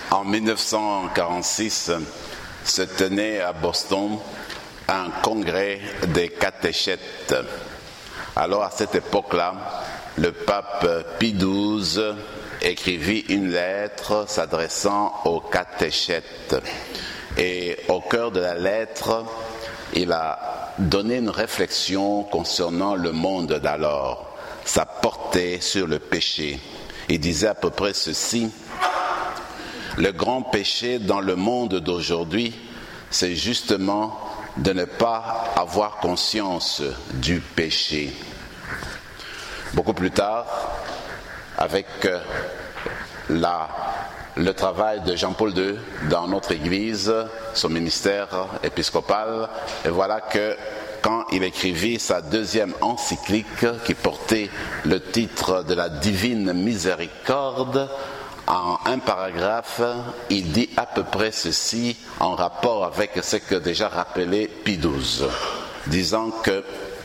En 1946 se tenait à Boston un congrès des catéchètes. Alors à cette époque-là, le pape Pie XII écrivit une lettre s'adressant aux catéchètes. Et au cœur de la lettre, il a donné une réflexion concernant le monde d'alors, sa portée sur le péché. Il disait à peu près ceci: le grand péché dans le monde d'aujourd'hui, c'est justement de ne pas avoir conscience du péché. Beaucoup plus tard, avec le travail de Jean-Paul II dans notre Église, son ministère épiscopal, et voilà que quand il écrivit sa deuxième encyclique qui portait le titre de la Divine Miséricorde, en un paragraphe, il dit à peu près ceci en rapport avec ce que déjà rappelé Pie XII, disant que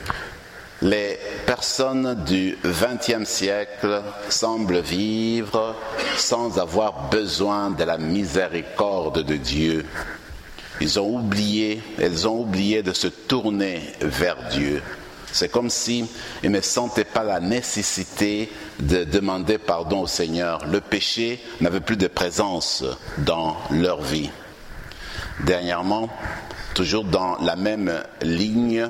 les personnes du XXe siècle semblent vivre sans avoir besoin de la miséricorde de Dieu. Elles ont oublié de se tourner vers Dieu. C'est comme s'ils ne sentaient pas la nécessité de demander pardon au Seigneur. Le péché n'avait plus de présence dans leur vie. Dernièrement, toujours dans la même ligne,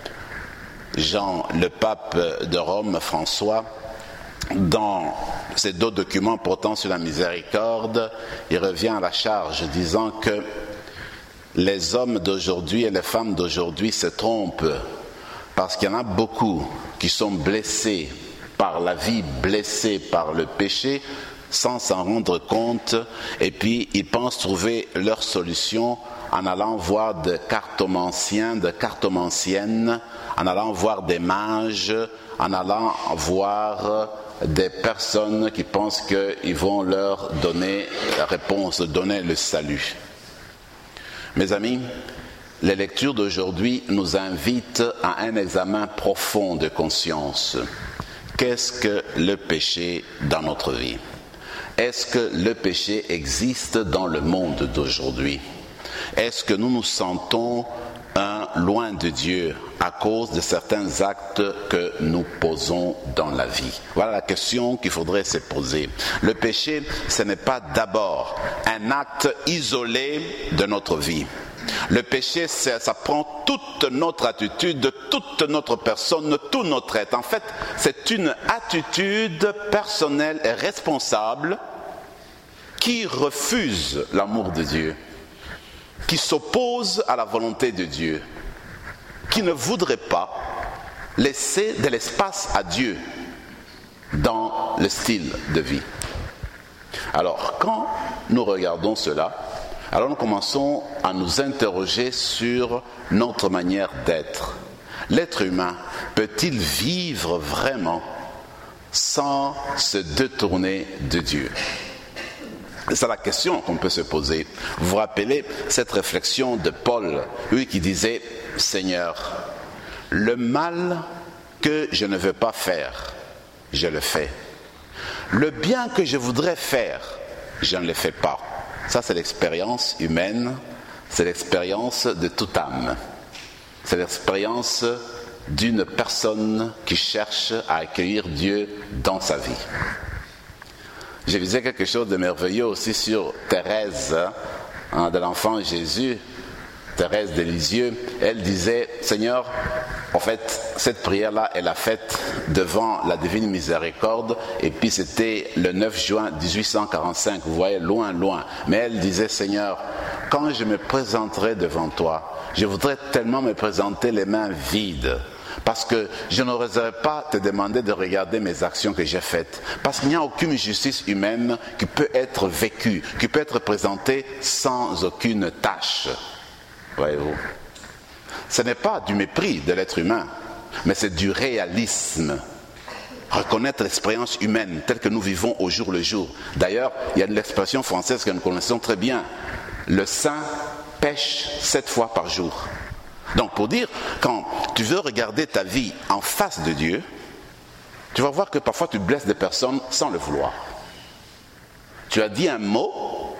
Jean, le pape de Rome, François, dans ses deux documents portant sur la miséricorde, il revient à la charge disant que les hommes d'aujourd'hui et les femmes d'aujourd'hui se trompent parce qu'il y en a beaucoup qui sont blessés par la vie, blessés par le péché, sans s'en rendre compte, et puis ils pensent trouver leur solution en allant voir des cartomanciens, des cartomanciennes, en allant voir des mages, en allant voir des personnes qui pensent qu'ils vont leur donner la réponse, donner le salut. Mes amis, les lectures d'aujourd'hui nous invitent à un examen profond de conscience. Qu'est-ce que le péché dans notre vie? Est-ce que le péché existe dans le monde d'aujourd'hui? Est-ce que nous nous sentons loin de Dieu à cause de certains actes que nous posons dans la vie? Voilà la question qu'il faudrait se poser. Le péché, ce n'est pas d'abord un acte isolé de notre vie. Le péché, ça prend toute notre attitude, toute notre personne, tout notre être. En fait, c'est une attitude personnelle et responsable qui refuse l'amour de Dieu, qui s'oppose à la volonté de Dieu, qui ne voudrait pas laisser de l'espace à Dieu dans le style de vie. Alors, quand nous regardons cela, alors nous commençons à nous interroger sur notre manière d'être. L'être humain peut-il vivre vraiment sans se détourner de Dieu? C'est la question qu'on peut se poser. Vous vous rappelez cette réflexion de Paul, lui qui disait: Seigneur, le mal que je ne veux pas faire, je le fais. Le bien que je voudrais faire, je ne le fais pas. Ça, c'est l'expérience humaine, c'est l'expérience de toute âme. C'est l'expérience d'une personne qui cherche à accueillir Dieu dans sa vie. J'ai vu quelque chose de merveilleux aussi sur Thérèse, de l'enfant Jésus, Thérèse de Lisieux. Elle disait: Seigneur, en fait, cette prière-là, elle l'a faite devant la Divine Miséricorde, et puis c'était le 9 juin 1845, vous voyez, loin, loin. Mais elle disait: Seigneur, quand je me présenterai devant toi, je voudrais tellement me présenter les mains vides, parce que je n'oserais pas te demander de regarder mes actions que j'ai faites, parce qu'il n'y a aucune justice humaine qui peut être vécue, qui peut être présentée sans aucune tâche. Voyez-vous, ce n'est pas du mépris de l'être humain, mais c'est du réalisme. Reconnaître l'expérience humaine telle que nous vivons au jour le jour. D'ailleurs, il y a une expression française que nous connaissons très bien: le saint pêche 7 fois par jour. Donc pour dire, quand tu veux regarder ta vie en face de Dieu, tu vas voir que parfois tu blesses des personnes sans le vouloir. Tu as dit un mot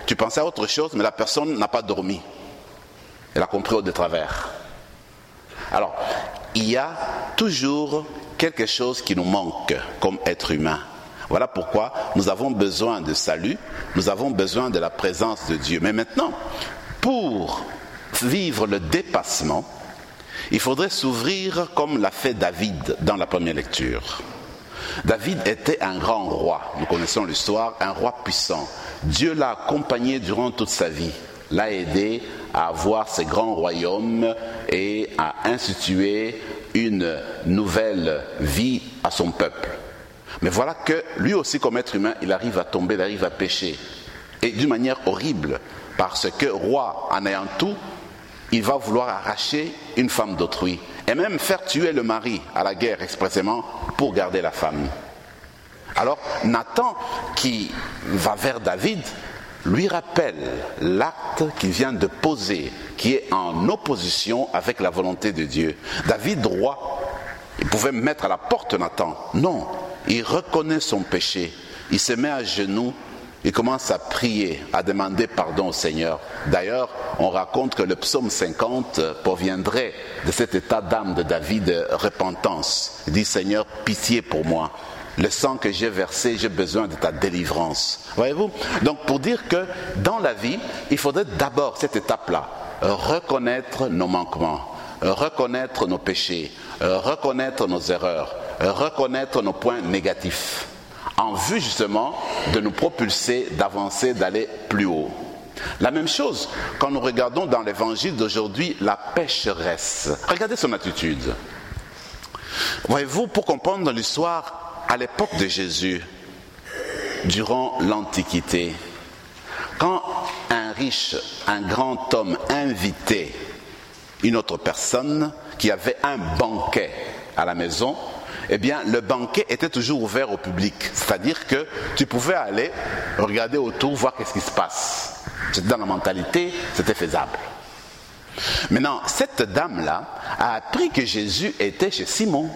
tu pensais à autre chose, mais la personne n'a pas dormi. Elle a compris de travers. Alors, il y a toujours quelque chose qui nous manque comme être humain. Voilà pourquoi nous avons besoin de salut, nous avons besoin de la présence de Dieu. Mais maintenant, pour vivre le dépassement, il faudrait s'ouvrir comme l'a fait David dans la première lecture. David était un grand roi, nous connaissons l'histoire, un roi puissant. Dieu l'a accompagné durant toute sa vie, l'a aidé à avoir ses grands royaumes et à instituer une nouvelle vie à son peuple. Mais voilà que lui aussi comme être humain, il arrive à tomber, il arrive à pécher. Et d'une manière horrible, parce que roi en ayant tout, il va vouloir arracher une femme d'autrui et même faire tuer le mari à la guerre expressément pour garder la femme. Alors Nathan qui va vers David lui rappelle l'acte qu'il vient de poser, qui est en opposition avec la volonté de Dieu. David, roi, il pouvait mettre à la porte Nathan. Non, il reconnaît son péché, il se met à genoux, il commence à prier, à demander pardon au Seigneur. D'ailleurs, on raconte que le psaume 50 proviendrait de cet état d'âme de David de repentance. Il dit, Seigneur, pitié pour moi. Le sang que j'ai versé, j'ai besoin de ta délivrance. Voyez-vous? Donc, pour dire que dans la vie, il faudrait d'abord cette étape-là, reconnaître nos manquements, reconnaître nos péchés, reconnaître nos erreurs, reconnaître nos points négatifs, en vue justement de nous propulser, d'avancer, d'aller plus haut. La même chose quand nous regardons dans l'évangile d'aujourd'hui la pécheresse. Regardez son attitude. Voyez-vous, pour comprendre l'histoire, à l'époque de Jésus, durant l'Antiquité, quand un riche, un grand homme invitait une autre personne qui avait un banquet à la maison, eh bien, le banquet était toujours ouvert au public. C'est-à-dire que tu pouvais aller regarder autour, voir qu'est-ce qui se passe. C'était dans la mentalité, c'était faisable. Maintenant, cette dame-là a appris que Jésus était chez Simon.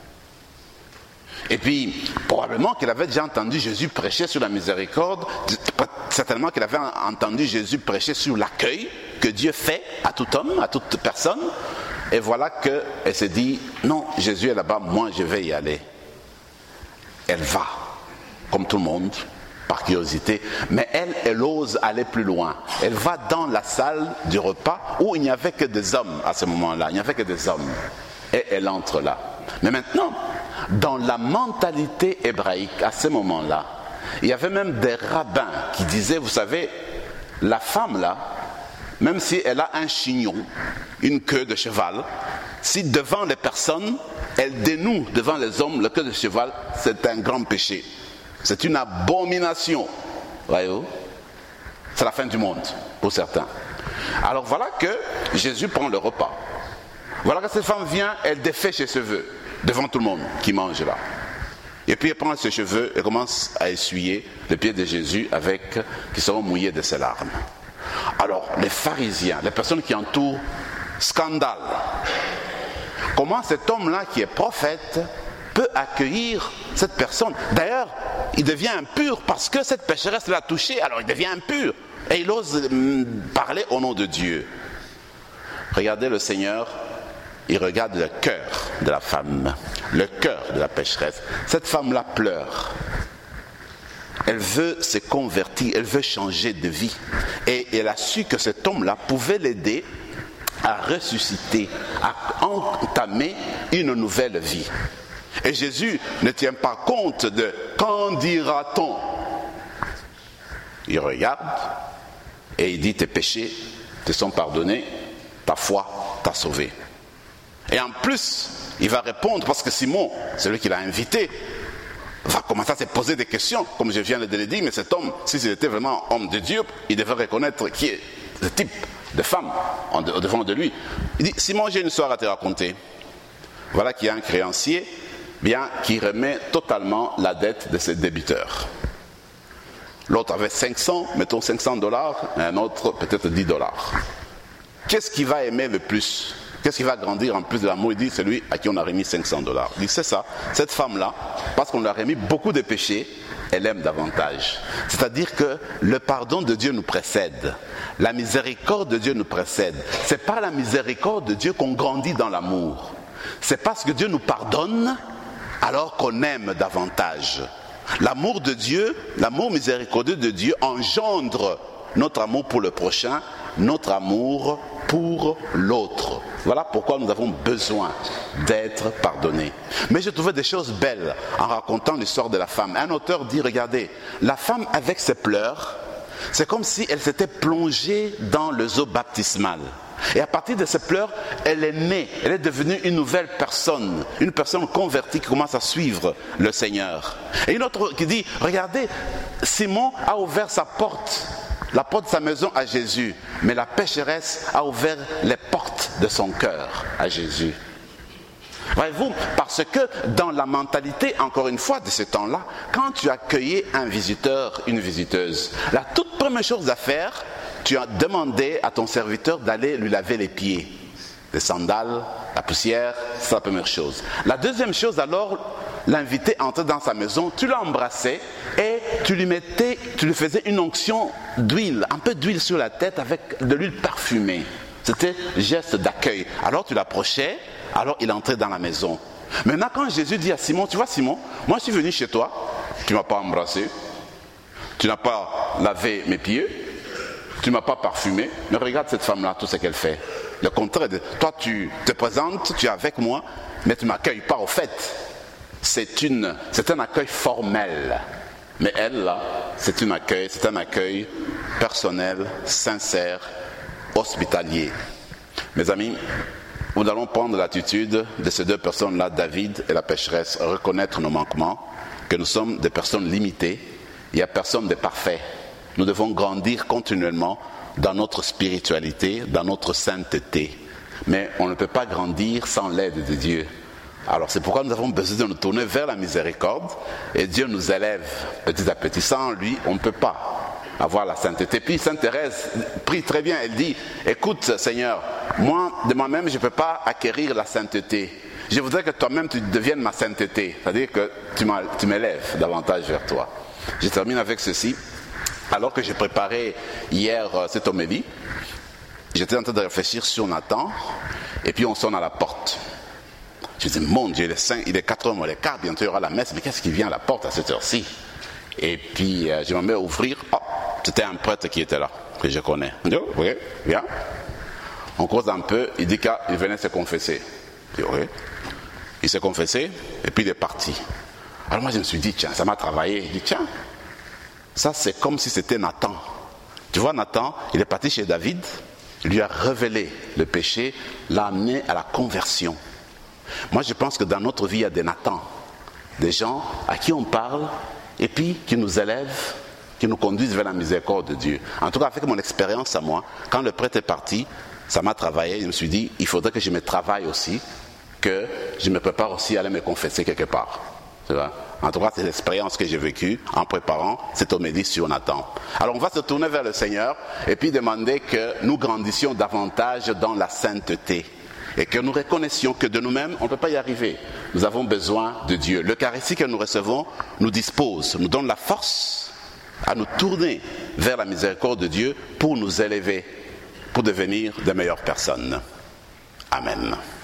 Et puis, probablement qu'elle avait déjà entendu Jésus prêcher sur la miséricorde, certainement qu'elle avait entendu Jésus prêcher sur l'accueil que Dieu fait à tout homme, à toute personne. Et voilà qu'elle se dit, non, Jésus est là-bas, moi je vais y aller. Elle va, comme tout le monde, par curiosité, mais elle ose aller plus loin. Elle va dans la salle du repas où il n'y avait que des hommes à ce moment-là, il n'y avait que des hommes. Et elle entre là. Mais maintenant, dans la mentalité hébraïque, à ce moment-là, il y avait même des rabbins qui disaient, vous savez, la femme là, même si elle a un chignon, une queue de cheval, si devant les personnes, elle dénoue devant les hommes la queue de cheval, c'est un grand péché. C'est une abomination. Voyez-vous? C'est la fin du monde, pour certains. Alors voilà que Jésus prend le repas. Voilà que cette femme vient, elle défait ses cheveux, devant tout le monde qui mange là. Et puis elle prend ses cheveux et commence à essuyer les pieds de Jésus qui seront mouillés de ses larmes. Alors, les pharisiens, les personnes qui entourent, scandale. Comment cet homme-là qui est prophète peut accueillir cette personne? D'ailleurs, il devient impur parce que cette pécheresse l'a touché, alors il devient impur. Et il ose parler au nom de Dieu. Regardez le Seigneur, il regarde le cœur de la femme, le cœur de la pécheresse. Cette femme-là pleure. Elle veut se convertir, elle veut changer de vie. Et elle a su que cet homme-là pouvait l'aider à ressusciter, à entamer une nouvelle vie. Et Jésus ne tient pas compte de « qu'en dira-t-on » Il regarde et il dit « tes péchés te sont pardonnés, ta foi t'a sauvé ». Et en plus, il va répondre parce que Simon, celui qui l'a invité, va commencer à se poser des questions, comme je viens de le dire, mais cet homme, s'il était vraiment homme de Dieu, il devait reconnaître qui est le type de femme devant de lui. Il dit, Simon, j'ai une histoire à te raconter. Voilà qu'il y a un créancier, bien, qui remet totalement la dette de ses débiteurs. L'autre avait 500, mettons $500, et un autre peut-être $10. Qu'est-ce qu'il va aimer le plus? Qu'est-ce qui va grandir en plus de l'amour? Il dit, celui à qui on a remis $500. Il dit, c'est ça, cette femme-là, parce qu'on lui a remis beaucoup de péchés, elle aime davantage. C'est-à-dire que le pardon de Dieu nous précède. La miséricorde de Dieu nous précède. C'est par la miséricorde de Dieu qu'on grandit dans l'amour. C'est parce que Dieu nous pardonne alors qu'on aime davantage. L'amour de Dieu, l'amour miséricordieux de Dieu engendre notre amour pour le prochain, notre amour pour l'autre. Voilà pourquoi nous avons besoin d'être pardonnés. Mais j'ai trouvé des choses belles en racontant l'histoire de la femme. Un auteur dit, regardez, la femme avec ses pleurs, c'est comme si elle s'était plongée dans les eaux baptismales. Et à partir de ses pleurs, elle est née, elle est devenue une nouvelle personne, une personne convertie qui commence à suivre le Seigneur. Et une autre qui dit, regardez, Simon a ouvert sa porte, la porte de sa maison à Jésus, mais la pécheresse a ouvert les portes de son cœur à Jésus. Voyez-vous, parce que dans la mentalité, encore une fois, de ce temps-là, quand tu accueillais un visiteur, une visiteuse, la toute première chose à faire, tu as demandé à ton serviteur d'aller lui laver les pieds. Les sandales, la poussière, c'est la première chose. La deuxième chose alors, l'invité entrait dans sa maison, tu l'embrassais et tu lui faisais une onction d'huile, un peu d'huile sur la tête avec de l'huile parfumée. C'était geste d'accueil. Alors tu l'approchais, alors il entrait dans la maison. Maintenant quand Jésus dit à Simon, tu vois Simon, moi je suis venu chez toi, tu ne m'as pas embrassé, tu n'as pas lavé mes pieds, tu ne m'as pas parfumé, mais regarde cette femme-là, tout ce qu'elle fait. Le contraire, toi tu te présentes, tu es avec moi, mais tu ne m'accueilles pas au fait. C'est un accueil formel. Mais elle, là, c'est un accueil personnel, sincère, hospitalier. Mes amis, nous allons prendre l'attitude de ces deux personnes-là, David et la pécheresse, reconnaître nos manquements, que nous sommes des personnes limitées, il n'y a personne de parfait. Nous devons grandir continuellement dans notre spiritualité, dans notre sainteté. Mais on ne peut pas grandir sans l'aide de Dieu. Alors c'est pourquoi nous avons besoin de nous tourner vers la miséricorde et Dieu nous élève petit à petit. Sans lui, on ne peut pas avoir la sainteté. Puis Sainte Thérèse prie très bien, elle dit, écoute Seigneur, moi de moi-même je ne peux pas acquérir la sainteté. Je voudrais que toi-même tu deviennes ma sainteté, c'est-à-dire que tu m'élèves davantage vers toi. Je termine avec ceci. Alors que j'ai préparé hier cette homélie, j'étais en train de réfléchir sur Nathan, et puis on sonne à la porte. Je dis, mon Dieu, il est 4h moins le quart, bientôt il y aura la messe, mais qu'est-ce qui vient à la porte à cette heure-ci? Et puis je me mets à ouvrir, c'était un prêtre qui était là, que je connais. Je dis, oui, viens. On cause un peu, il dit qu'il venait se confesser. Je dis, oui. Il s'est confessé, et puis il est parti. Alors moi je me suis dit, tiens, ça m'a travaillé. Je dis, tiens, ça c'est comme si c'était Nathan. Tu vois, Nathan, il est parti chez David, il lui a révélé le péché, l'a amené à la conversion. Moi je pense que dans notre vie il y a des Nathans, des gens à qui on parle et puis qui nous élèvent, qui nous conduisent vers la miséricorde de Dieu. En tout cas avec mon expérience à moi, quand le prêtre est parti, ça m'a travaillé, je me suis dit, il faudrait que je me travaille aussi, que je me prépare aussi à aller me confesser quelque part. Tu vois? En tout cas, c'est l'expérience que j'ai vécue en préparant cette homélie sur Nathan. Alors, on va se tourner vers le Seigneur et puis demander que nous grandissions davantage dans la sainteté et que nous reconnaissions que de nous-mêmes, on ne peut pas y arriver. Nous avons besoin de Dieu. L'Eucharistie que nous recevons nous dispose, nous donne la force à nous tourner vers la miséricorde de Dieu pour nous élever, pour devenir de meilleures personnes. Amen.